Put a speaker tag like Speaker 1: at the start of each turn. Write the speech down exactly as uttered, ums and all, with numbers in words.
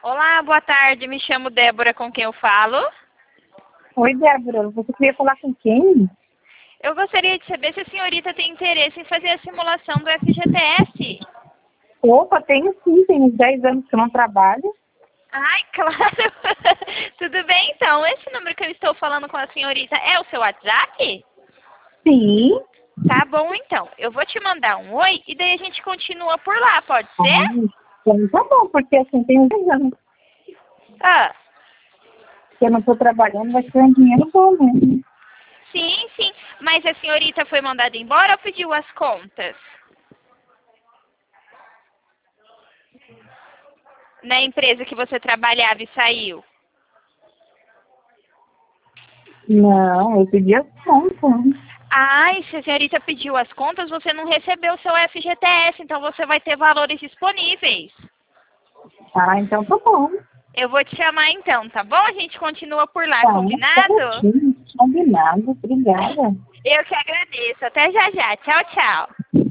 Speaker 1: Olá, boa tarde. Me chamo Débora, com quem eu falo?
Speaker 2: Oi, Débora. Você queria falar com quem?
Speaker 1: Eu gostaria de saber se a senhorita tem interesse em fazer a simulação do F G T S.
Speaker 2: Opa, tenho sim. Tem uns dez anos que eu não trabalho.
Speaker 1: Ai, claro. Tudo bem, então. Esse número que eu estou falando com a senhorita é o seu WhatsApp?
Speaker 2: Sim.
Speaker 1: Tá bom, então. Eu vou te mandar um oi e daí a gente continua por lá, pode
Speaker 2: Ah,
Speaker 1: ser?
Speaker 2: então tá bom, porque assim, tem uns dez anos
Speaker 1: Ah,
Speaker 2: que eu não estou trabalhando, vai ser um dinheiro bom mesmo.
Speaker 1: sim, sim. Mas a senhorita foi mandada embora ou pediu as contas? Na empresa que você trabalhava e saiu?
Speaker 2: Não, eu pedi as contas.
Speaker 1: Ai, se a senhorita pediu as contas, você não recebeu o seu F G T S, então você vai ter valores disponíveis.
Speaker 2: Ah, então tá bom.
Speaker 1: Eu vou te chamar então, tá bom? A gente continua por lá,
Speaker 2: Tá, tá
Speaker 1: combinado?
Speaker 2: certinho. Combinado. Obrigada.
Speaker 1: Eu que agradeço. Até já já. Tchau, tchau.